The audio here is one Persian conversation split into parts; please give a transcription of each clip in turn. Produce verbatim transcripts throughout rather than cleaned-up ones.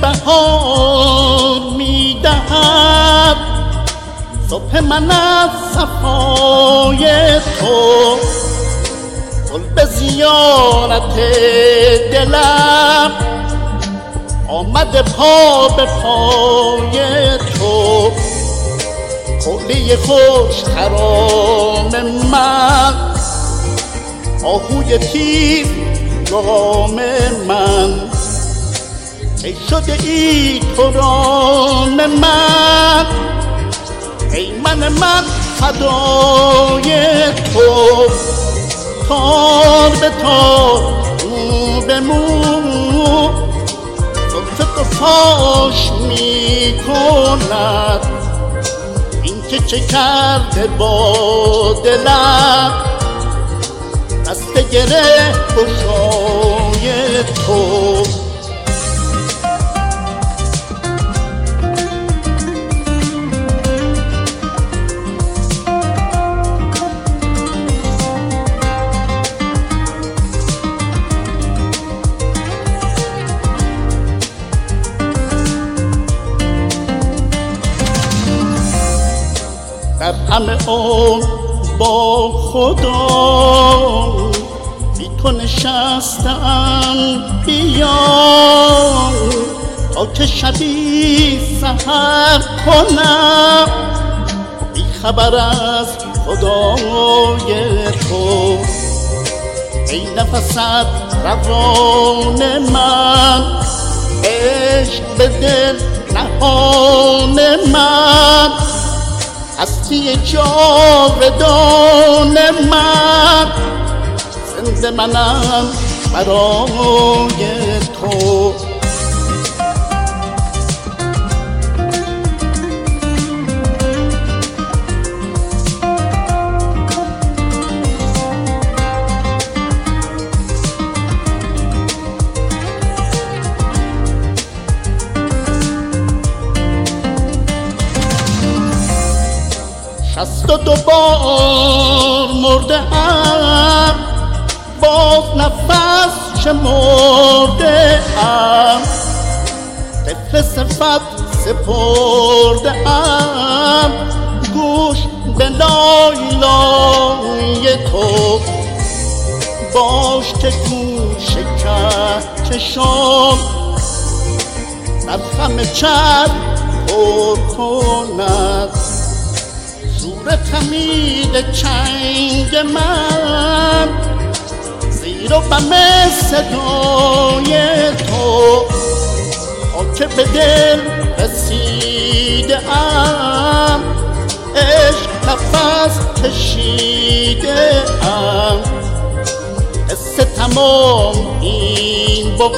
بهار میدهد صبح من از صفای تو، گل به زیارت دلم آمده پا به پای تو. کوله خوش خرام من، آهوی تیز گام من، ای شده ای تران من، ای من من فدای تو. تار به تار، مو به مو، زلف تو فاش می کند این که چه کرده با دلم. دست گره گشای تو. در همه اون با خدا بی تو نشستم، بیا تا که شبی سحر کنم بی خبر از خدای تو. ای نفست روان من، عشق به دل نهان من، هستی جاودان من، زنده منم برای تو. شست و دو بار مرده ام، باز نفس شمرده ام، طفل صفت سپرده ام، گوش به لای لای تو. باش که گوش کهکشان در خم چرخ پر کند، زور خمید چنگ من، زیر و بم صدای تو. تا که به دل رسیده ام، عشق نفس کشیده ام، حس تمام این بود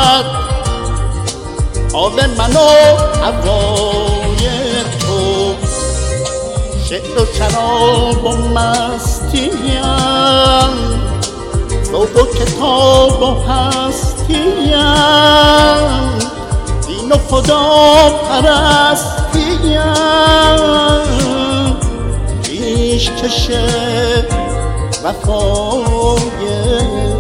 حال من و هوای تو. شعر و شراب و مستیم، ذوق و کتاب و هستیم، دین و خدا پرستیم، پیش کش وفای